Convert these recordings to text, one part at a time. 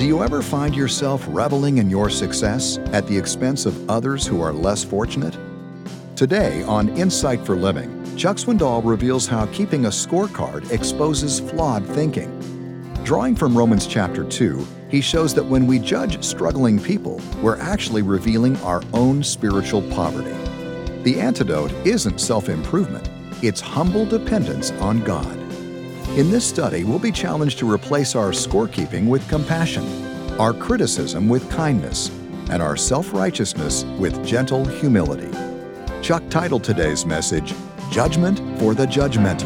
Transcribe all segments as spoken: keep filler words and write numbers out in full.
Do you ever find yourself reveling in your success at the expense of others who are less fortunate? Today on Insight for Living, Chuck Swindoll reveals how keeping a scorecard exposes flawed thinking. Drawing from Romans chapter two, he shows that when we judge struggling people, we're actually revealing our own spiritual poverty. The antidote isn't self-improvement, it's humble dependence on God. In this study, we'll be challenged to replace our scorekeeping with compassion, our criticism with kindness, and our self-righteousness with gentle humility. Chuck titled today's message, Judgment for the Judgmental.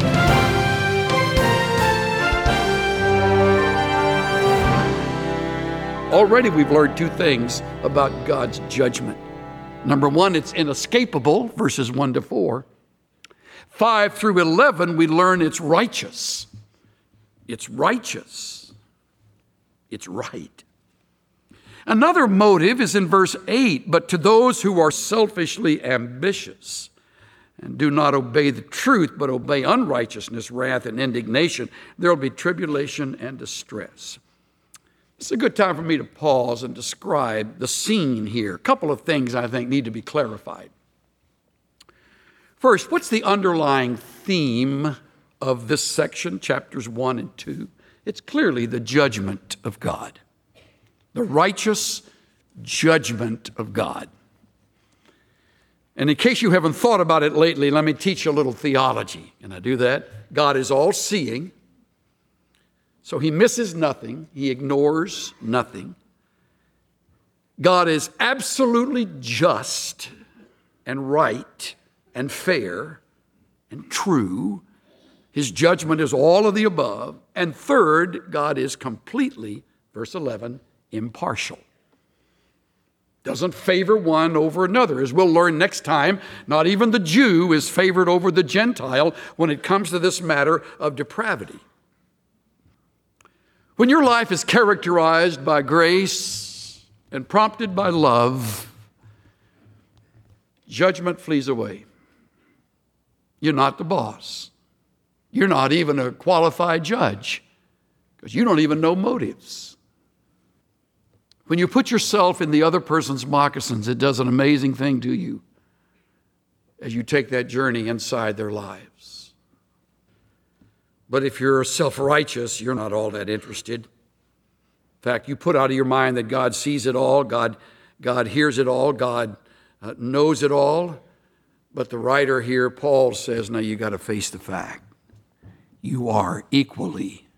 Already we've learned two things about God's judgment. Number one, it's inescapable, verses one to four. five through eleven, we learn it's righteous. It's righteous. It's right. Another motive is in verse eight, but to those who are selfishly ambitious and do not obey the truth, but obey unrighteousness, wrath, and indignation, there will be tribulation and distress. It's a good time for me to pause and describe the scene here. A couple of things I think need to be clarified. First, what's the underlying theme of this section, chapters one and two? It's clearly the judgment of God, the righteous judgment of God. And in case you haven't thought about it lately, let me teach you a little theology. Can I do that? God is all-seeing, so he misses nothing. He ignores nothing. God is absolutely just and right and fair and true. His judgment is all of the above. And third, God is completely, verse eleven, impartial. Doesn't favor one over another. As we'll learn next time, not even the Jew is favored over the Gentile when it comes to this matter of depravity. When your life is characterized by grace and prompted by love, judgment flees away. You're not the boss. You're not even a qualified judge because you don't even know motives. When you put yourself in the other person's moccasins, it does an amazing thing to you as you take that journey inside their lives. But if you're self-righteous, you're not all that interested. In fact, you put out of your mind that God sees it all, God, God hears it all, God uh, knows it all. But the writer here, Paul, says, now you got to face the fact. You are equally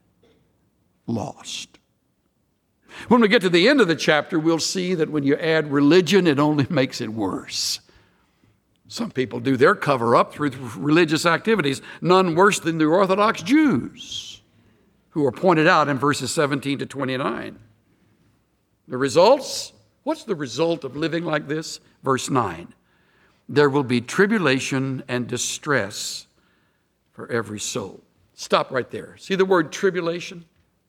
lost. When we get to the end of the chapter, we'll see that when you add religion, it only makes it worse. Some people do their cover-up through religious activities, none worse than the Orthodox Jews, who are pointed out in verses seventeen to twenty-nine. The results? What's the result of living like this? Verse nine. There will be tribulation and distress for every soul. Stop right there. See the word tribulation?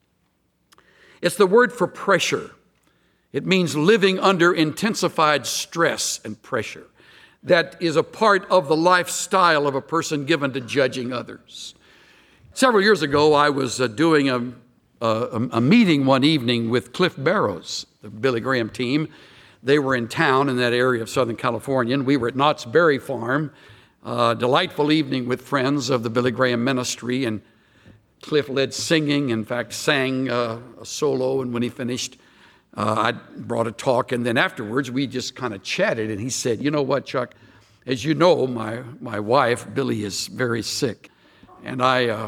It's the word for pressure. It means living under intensified stress and pressure. That is a part of the lifestyle of a person given to judging others. Several years ago, I was uh, doing a, a, a meeting one evening with Cliff Barrows, the Billy Graham team. They were in town in that area of Southern California, and we were at Knott's Berry Farm. A delightful evening with friends of the Billy Graham ministry, and Cliff led singing, in fact, sang uh, a solo, and when he finished, uh, I brought a talk, and then afterwards, we just kind of chatted, and he said, you know what, Chuck, as you know, my, my wife, Billy, is very sick, and I, uh,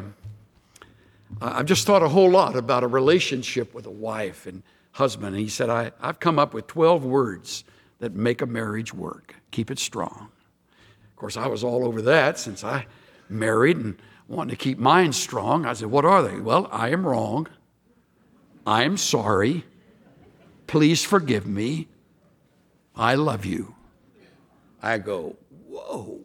I've just thought a whole lot about a relationship with a wife and husband, and he said, I, I've come up with twelve words that make a marriage work. Keep it strong. Of course, I was all over that since I married and wanted to keep mine strong. I said, what are they? Well, I am wrong. I am sorry. Please forgive me. I love you. I go, whoa.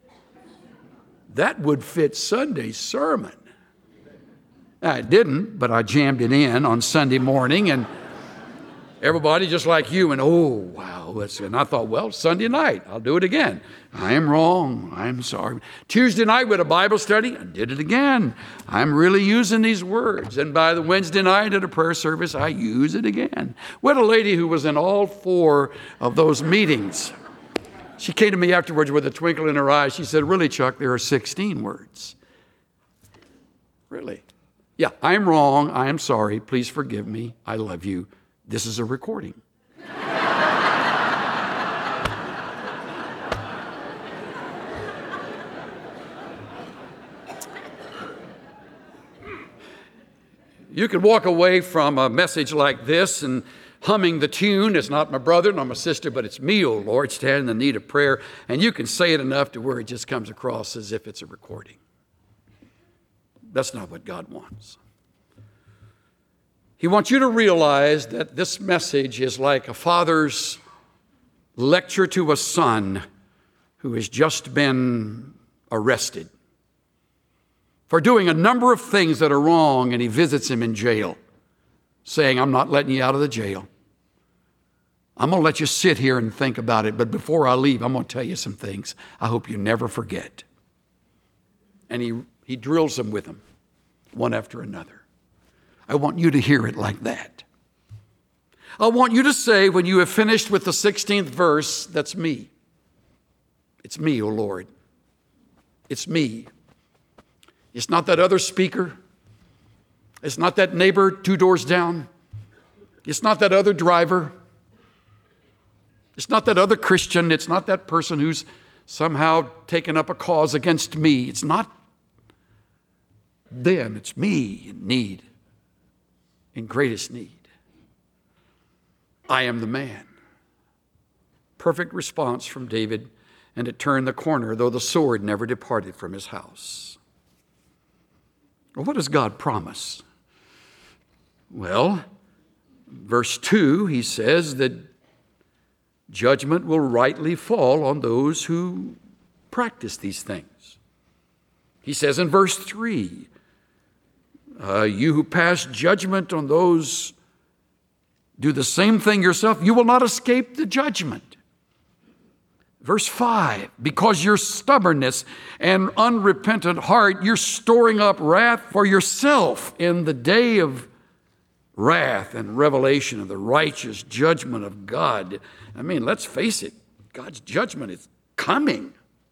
That would fit Sunday's sermon. I didn't, but I jammed it in on Sunday morning, and Everybody just like you, and oh, wow. That's, and I thought, well, Sunday night, I'll do it again. I am wrong. I'm sorry. Tuesday night with a Bible study, I did it again. I'm really using these words. And by the Wednesday night at a prayer service, I use it again. We had a lady who was in all four of those meetings. She came to me afterwards with a twinkle in her eye. She said, really, Chuck, there are sixteen words. Really? Yeah, I'm wrong. I am sorry. Please forgive me. I love you. This is a recording. You could walk away from a message like this and humming the tune, it's not my brother nor my sister, but it's me, O Lord, stand in the need of prayer. And you can say it enough to where it just comes across as if it's a recording. That's not what God wants. He wants you to realize that this message is like a father's lecture to a son who has just been arrested for doing a number of things that are wrong, and he visits him in jail, saying, I'm not letting you out of the jail. I'm going to let you sit here and think about it, but before I leave, I'm going to tell you some things I hope you never forget. And he, he drills them with them, one after another. I want you to hear it like that. I want you to say, when you have finished with the sixteenth verse, that's me. It's me, O Lord. It's me. It's not that other speaker. It's not that neighbor two doors down. It's not that other driver. It's not that other Christian. It's not that person who's somehow taken up a cause against me. It's not them. It's me in need, in greatest need. I am the man. Perfect response from David, and it turned the corner, though the sword never departed from his house. Well, what does God promise? Well, verse two, he says that judgment will rightly fall on those who practice these things. He says in verse three, uh, you who pass judgment on those, do the same thing yourself, you will not escape the judgment. Verse five, because your stubbornness and unrepentant heart, you're storing up wrath for yourself in the day of wrath and revelation of the righteous judgment of God. I mean, let's face it, God's judgment is coming.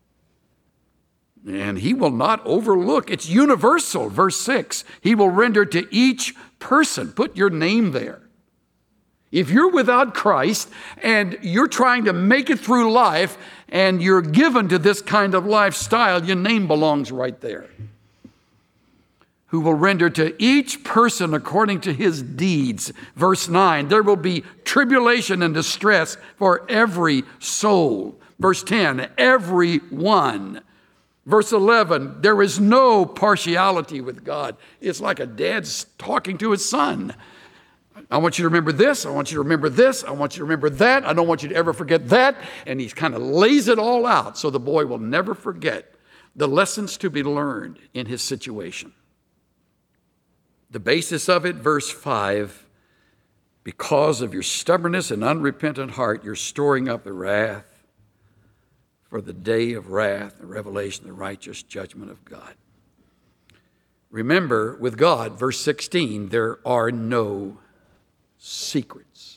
And he will not overlook. It's universal. Verse six, he will render to each person. Put your name there. If you're without Christ and you're trying to make it through life and you're given to this kind of lifestyle, your name belongs right there. Who will render to each person according to his deeds. Verse nine, there will be tribulation and distress for every soul. Verse ten, every one. Verse eleven, there is no partiality with God. It's like a dad's talking to his son. I want you to remember this. I want you to remember this. I want you to remember that. I don't want you to ever forget that. And he kind of lays it all out so the boy will never forget the lessons to be learned in his situation. The basis of it, verse five, because of your stubbornness and unrepentant heart, you're storing up the wrath for the day of wrath, the revelation, the righteous judgment of God. Remember, with God, verse sixteen, there are no secrets.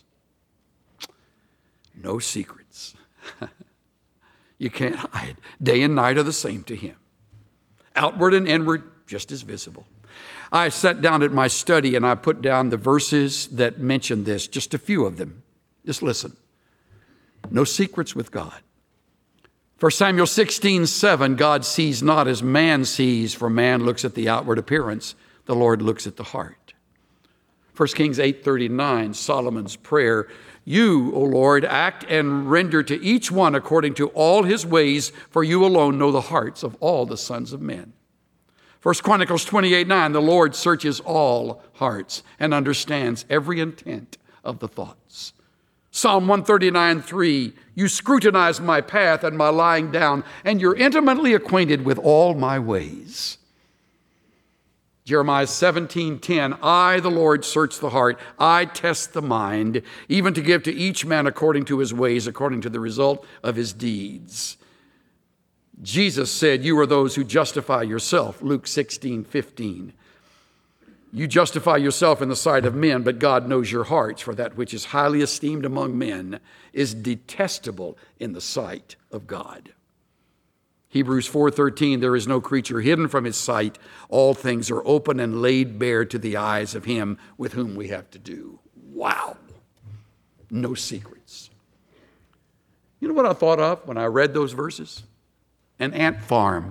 No secrets. You can't hide. Day and night are the same to him. Outward and inward, just as visible. I sat down at my study and I put down the verses that mention this, just a few of them. Just listen. No secrets with God. First Samuel sixteen seven, God sees not as man sees, for man looks at the outward appearance. The Lord looks at the heart. First Kings eight thirty-nine, Solomon's prayer. You, O Lord, act and render to each one according to all his ways, for you alone know the hearts of all the sons of men. First Chronicles twenty-eight nine, the Lord searches all hearts and understands every intent of the thoughts. Psalm one thirty-nine three, you scrutinize my path and my lying down, and you're intimately acquainted with all my ways. Jeremiah seventeen ten, I, the Lord, search the heart. I test the mind, even to give to each man according to his ways, according to the result of his deeds. Jesus said, you are those who justify yourself, Luke sixteen fifteen. You justify yourself in the sight of men, but God knows your hearts, for that which is highly esteemed among men is detestable in the sight of God. Hebrews four thirteen, there is no creature hidden from his sight. All things are open and laid bare to the eyes of him with whom we have to do. Wow. No secrets. You know what I thought of when I read those verses? An ant farm.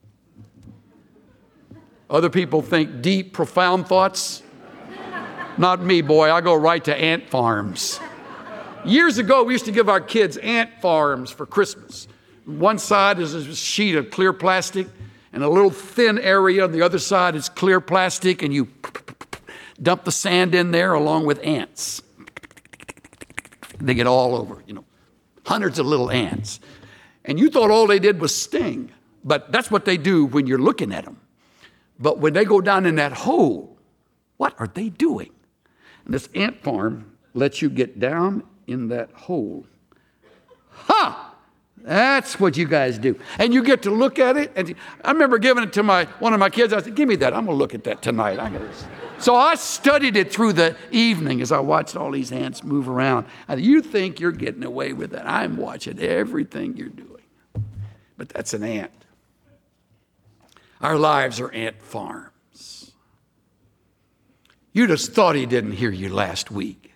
Other people think deep, profound thoughts. Not me, boy. I go right to ant farms. Years ago, we used to give our kids ant farms for Christmas. One side is a sheet of clear plastic, and a little thin area on the other side is clear plastic, and you dump the sand in there along with ants. They get all over, you know, hundreds of little ants. And you thought all they did was sting, but that's what they do when you're looking at them. But when they go down in that hole, what are they doing? And this ant farm lets you get down in that hole. Ha! That's what you guys do. And you get to look at it. And I remember giving it to my one of my kids. I said, give me that. I'm going to look at that tonight. I gotta... So I studied it through the evening as I watched all these ants move around. I said, you think you're getting away with that. I'm watching everything you're doing. But that's an ant. Our lives are ant farms. You just thought he didn't hear you last week.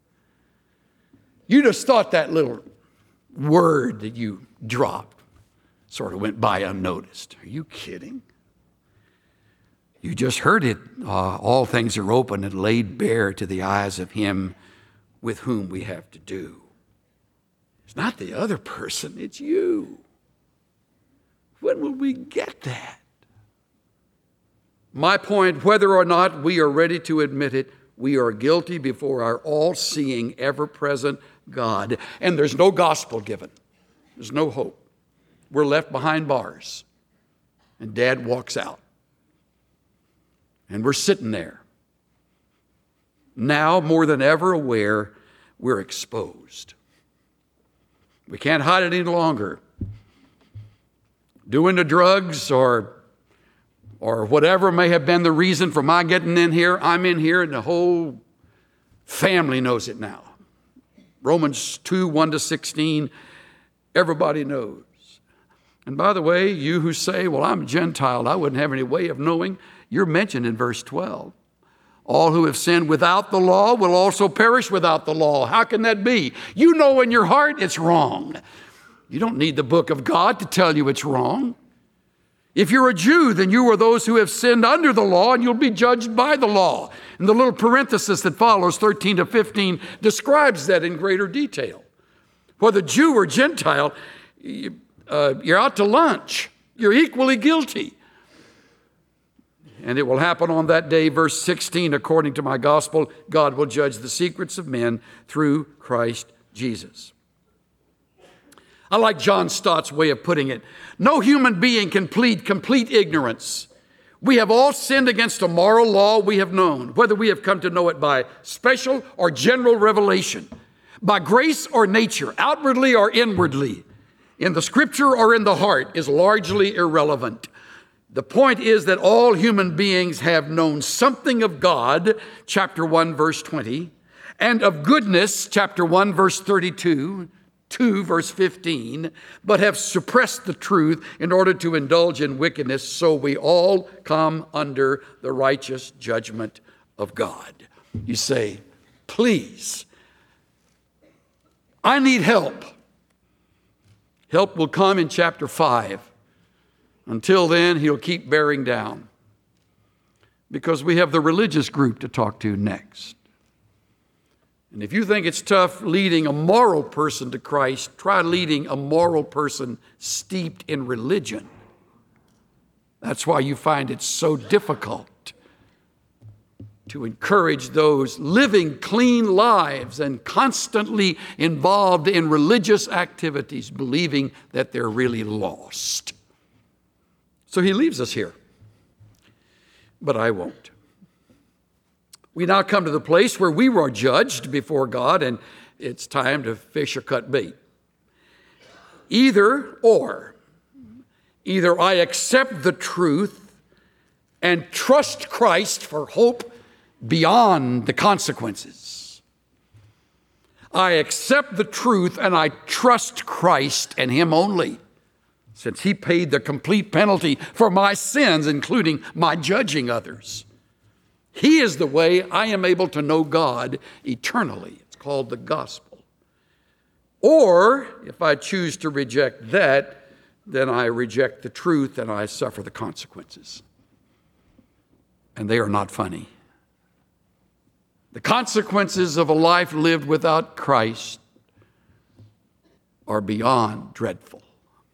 You just thought that little word that you dropped sort of went by unnoticed. Are you kidding? You just heard it. Uh, all things are open and laid bare to the eyes of him with whom we have to do. It's not the other person, it's you. When will we get that? My point, whether or not we are ready to admit it, we are guilty before our all-seeing, ever-present God. And there's no gospel given. There's no hope. We're left behind bars. And Dad walks out. And we're sitting there. Now, more than ever aware, we're exposed. We can't hide it any longer. Doing the drugs or or whatever may have been the reason for my getting in here, I'm in here, and the whole family knows it now. Romans two, one to sixteen, everybody knows. And by the way, you who say, well, I'm a Gentile, I wouldn't have any way of knowing, you're mentioned in verse twelve. All who have sinned without the law will also perish without the law. How can that be? You know in your heart it's wrong. You don't need the book of God to tell you it's wrong. If you're a Jew, then you are those who have sinned under the law, and you'll be judged by the law. And the little parenthesis that follows, thirteen to fifteen, describes that in greater detail. Whether Jew or Gentile, you, uh, you're out to lunch. You're equally guilty. And it will happen on that day, verse sixteen, according to my gospel, God will judge the secrets of men through Christ Jesus. I like John Stott's way of putting it. No human being can plead complete ignorance. We have all sinned against a moral law we have known, whether we have come to know it by special or general revelation, by grace or nature, outwardly or inwardly, in the scripture or in the heart, is largely irrelevant. The point is that all human beings have known something of God, chapter one, verse twenty, and of goodness, chapter one, verse thirty-two, two, verse fifteen, but have suppressed the truth in order to indulge in wickedness, so we all come under the righteous judgment of God. You say, please, I need help. Help will come in chapter five. Until then, he'll keep bearing down, because we have the religious group to talk to next. And if you think it's tough leading a moral person to Christ, try leading a moral person steeped in religion. That's why you find it so difficult to encourage those living clean lives and constantly involved in religious activities, believing that they're really lost. So he leaves us here. but I won't. We now come to the place where we are judged before God, and it's time to fish or cut bait. Either or. Either I accept the truth and trust Christ for hope beyond the consequences. I accept the truth and I trust Christ and Him only, since He paid the complete penalty for my sins, including my judging others. He is the way I am able to know God eternally. It's called the gospel. Or, if I choose to reject that, then I reject the truth and I suffer the consequences. And they are not funny. The consequences of a life lived without Christ are beyond dreadful.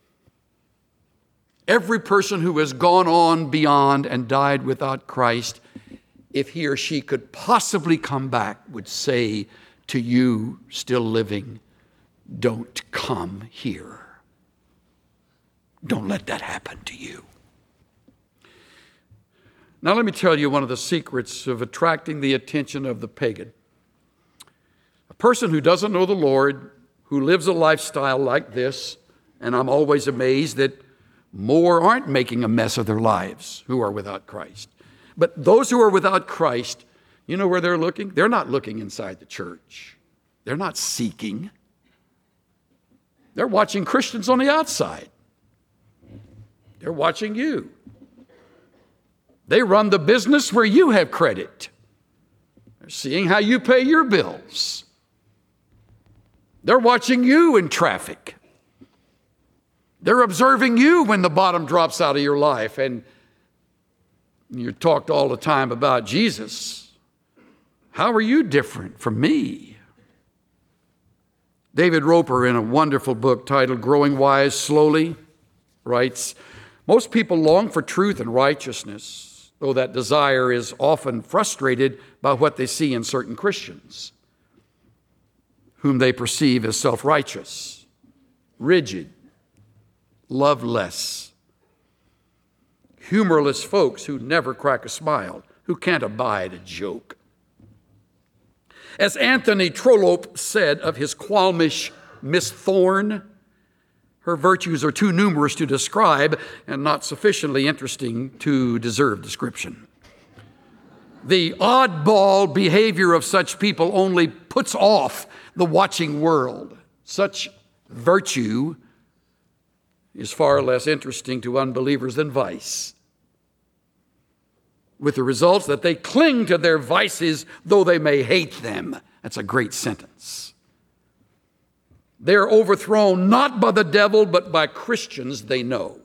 Every person who has gone on beyond and died without Christ, if he or she could possibly come back, would say to you still living, don't come here. Don't let that happen to you. Now let me tell you one of the secrets of attracting the attention of the pagan. A person who doesn't know the Lord, who lives a lifestyle like this, and I'm always amazed that more aren't making a mess of their lives who are without Christ. But those who are without Christ, you know where they're looking? They're not looking inside the church. They're not seeking. They're watching Christians on the outside. They're watching you. They run the business where you have credit. They're seeing how you pay your bills. They're watching you in traffic. They're observing you when the bottom drops out of your life. And you talked all the time about Jesus. How are you different from me? David Roper, in a wonderful book titled Growing Wise Slowly, writes, most people long for truth and righteousness, though that desire is often frustrated by what they see in certain Christians, whom they perceive as self-righteous, rigid, loveless, humorless folks who never crack a smile, who can't abide a joke. As Anthony Trollope said of his qualmish Miss Thorne, her virtues are too numerous to describe and not sufficiently interesting to deserve description. The oddball behavior of such people only puts off the watching world. Such virtue is far less interesting to unbelievers than vice, with the results that they cling to their vices though they may hate them. That's a great sentence. They're overthrown not by the devil, but by Christians they know.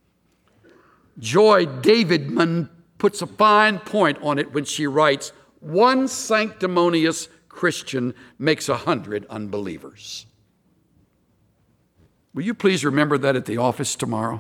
Joy Davidman puts a fine point on it when she writes, one sanctimonious Christian makes a hundred unbelievers. Will you please remember that at the office tomorrow?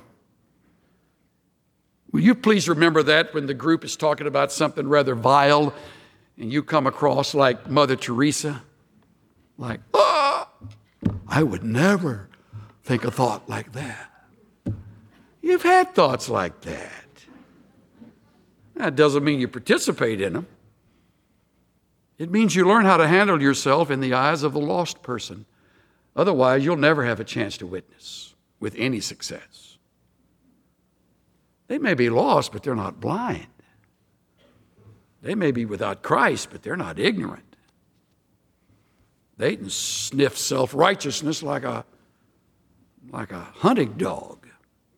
Will you please remember that when the group is talking about something rather vile and you come across like Mother Teresa? Like, oh, I would never think a thought like that. You've had thoughts like that. That doesn't mean you participate in them. It means you learn how to handle yourself in the eyes of the lost person. Otherwise, you'll never have a chance to witness with any success. They may be lost, but they're not blind. They may be without Christ, but they're not ignorant. They can sniff self-righteousness like a, like a hunting dog.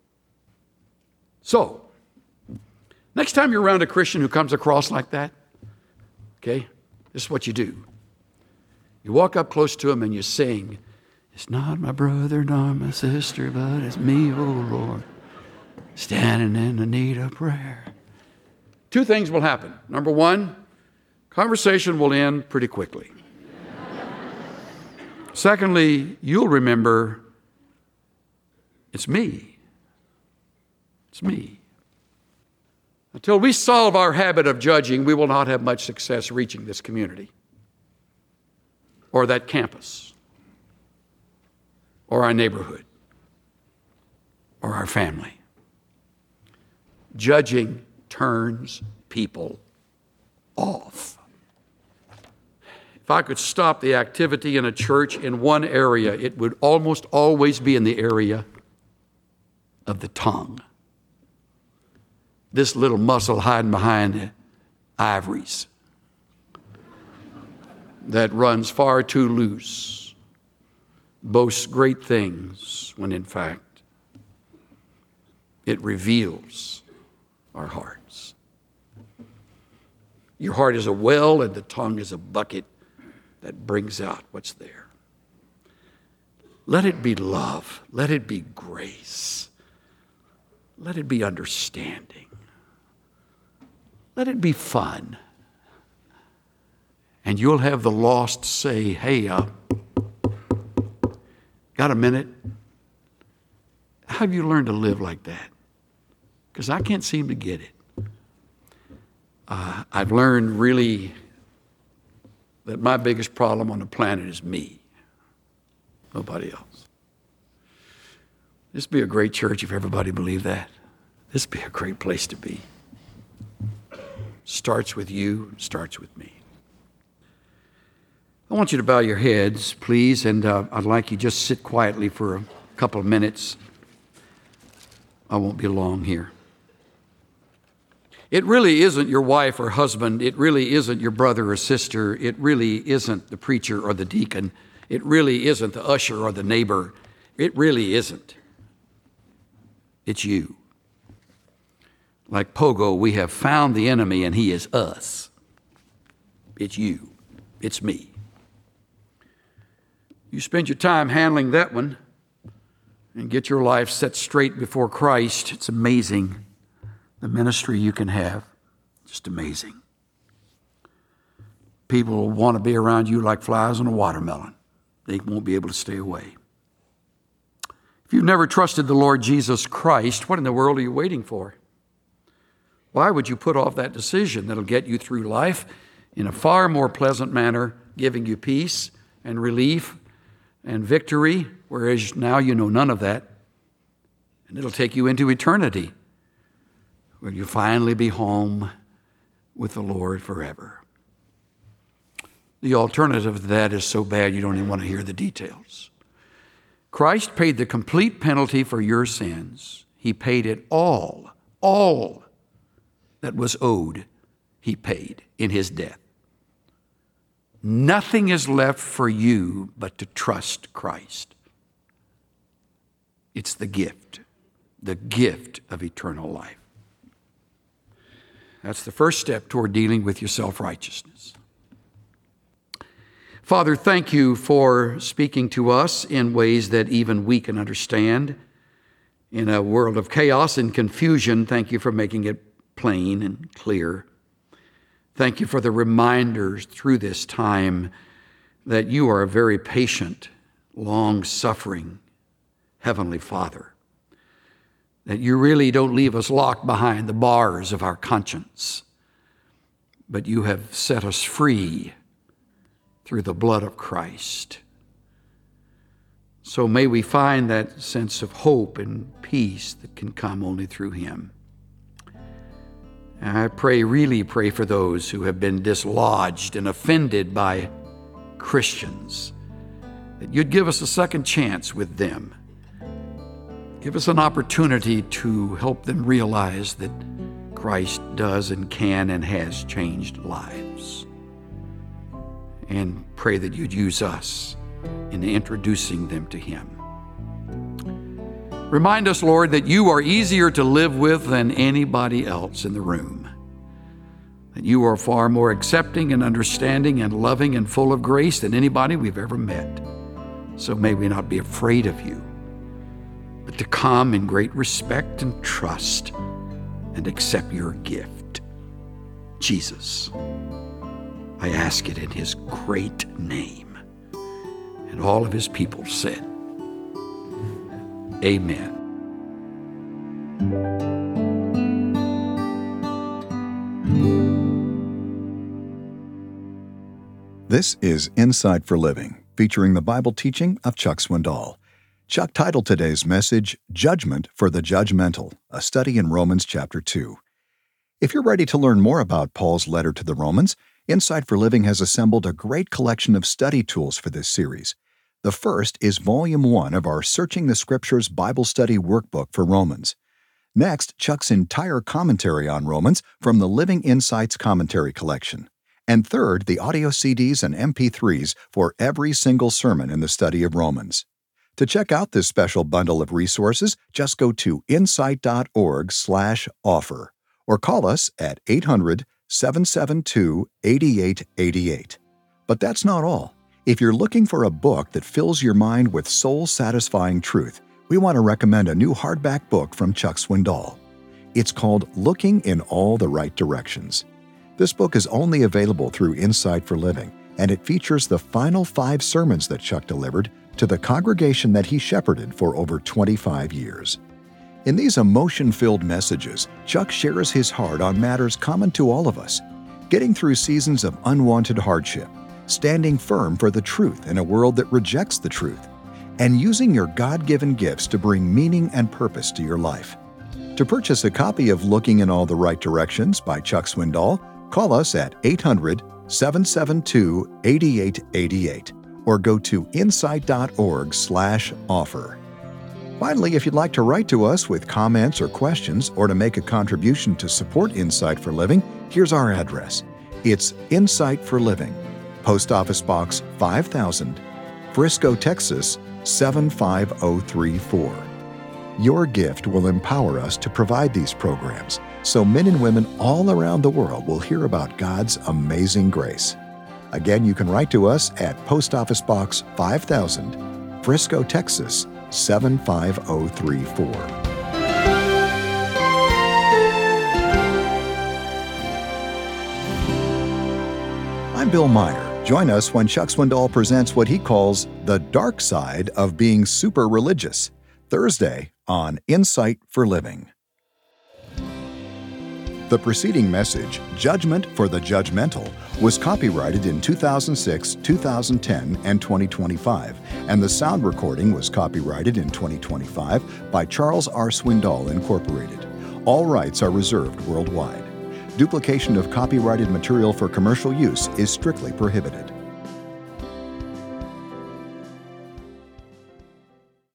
So, next time you're around a Christian who comes across like that, okay, this is what you do. You walk up close to him and you sing, it's not my brother nor my sister, but it's me, oh Lord, standing in the need of prayer. Two things will happen. Number one, conversation will end pretty quickly. Secondly, you'll remember, it's me. It's me. Until we solve our habit of judging, we will not have much success reaching this community or that campus or our neighborhood or our family. Judging turns people off. If I could stop the activity in a church in one area, it would almost always be in the area of the tongue. This little muscle hiding behind the ivories that runs far too loose, boasts great things when in fact it reveals our hearts. Your heart is a well and the tongue is a bucket that brings out what's there. Let it be love. Let it be grace. Let it be understanding. Let it be fun. And you'll have the lost say, hey, uh, got a minute? How have you learned to live like that? Because I can't seem to get it. Uh, I've learned really that my biggest problem on the planet is me, nobody else. This would be a great church if everybody believed that. This would be a great place to be. Starts with you, starts with me. I want you to bow your heads, please, and uh, I'd like you to just sit quietly for a couple of minutes. I won't be long here. It really isn't your wife or husband. It really isn't your brother or sister. It really isn't the preacher or the deacon. It really isn't the usher or the neighbor. It really isn't. It's you. Like Pogo, we have found the enemy and he is us. It's you. It's me. You spend your time handling that one and get your life set straight before Christ. It's amazing the ministry you can have. Just amazing. People will want to be around you like flies on a watermelon. They won't be able to stay away. If you've never trusted the Lord Jesus Christ, what in the world are you waiting for? Why would you put off that decision that'll get you through life in a far more pleasant manner, giving you peace and relief and victory, whereas now you know none of that, and it'll take you into eternity, where you'll finally be home with the Lord forever. The alternative to that is so bad you don't even want to hear the details. Christ paid the complete penalty for your sins. He paid it all, all that was owed, he paid in his death. Nothing is left for you but to trust Christ. It's the gift, the gift of eternal life. That's the first step toward dealing with your self-righteousness. Father, thank you for speaking to us in ways that even we can understand. In a world of chaos and confusion, thank you for making it plain and clear. Thank you for the reminders through this time that you are a very patient, long-suffering Heavenly Father. That you really don't leave us locked behind the bars of our conscience, but you have set us free through the blood of Christ. So may we find that sense of hope and peace that can come only through him. And I pray, really pray for those who have been dislodged and offended by Christians, that you'd give us a second chance with them. Give us an opportunity to help them realize that Christ does and can and has changed lives. And pray that you'd use us in introducing them to him. Remind us, Lord, that you are easier to live with than anybody else in the room. That you are far more accepting and understanding and loving and full of grace than anybody we've ever met. So may we not be afraid of you, but to come in great respect and trust and accept your gift. Jesus, I ask it in his great name. And all of his people said, Amen. This is Insight for Living, featuring the Bible teaching of Chuck Swindoll. Chuck titled today's message, Judgment for the Judgmental, a study in Romans chapter two. If you're ready to learn more about Paul's letter to the Romans, Insight for Living has assembled a great collection of study tools for this series. The first is Volume one of our Searching the Scriptures Bible Study Workbook for Romans. Next, Chuck's entire commentary on Romans from the Living Insights Commentary Collection. And third, the audio C Ds and M P threes for every single sermon in the study of Romans. To check out this special bundle of resources, just go to insight.org slash offer or call us at eight hundred, seven seven two, eight eight eight eight. But that's not all. If you're looking for a book that fills your mind with soul-satisfying truth, we want to recommend a new hardback book from Chuck Swindoll. It's called Looking in All the Right Directions. This book is only available through Insight for Living, and it features the final five sermons that Chuck delivered to the congregation that he shepherded for over twenty-five years. In these emotion-filled messages, Chuck shares his heart on matters common to all of us, getting through seasons of unwanted hardship, standing firm for the truth in a world that rejects the truth, and using your God-given gifts to bring meaning and purpose to your life. To purchase a copy of Looking in All the Right Directions by Chuck Swindoll, call us at eight hundred, seven seven two, eight eight eight eight or go to insight.org slash offer. Finally, if you'd like to write to us with comments or questions or to make a contribution to support Insight for Living, here's our address. It's Insight for Living, Post Office Box five thousand, Frisco, Texas seven five zero three four. Your gift will empower us to provide these programs so men and women all around the world will hear about God's amazing grace. Again, you can write to us at Post Office Box five thousand, Frisco, Texas seven five zero three four. I'm Bill Meyer. Join us when Chuck Swindoll presents what he calls the dark side of being super religious, Thursday on Insight for Living. The preceding message, Judgment for the Judgmental, was copyrighted in two thousand six, two thousand ten, and twenty twenty-five, and the sound recording was copyrighted in twenty twenty-five by Charles R. Swindoll, Incorporated. All rights are reserved worldwide. Duplication of copyrighted material for commercial use is strictly prohibited.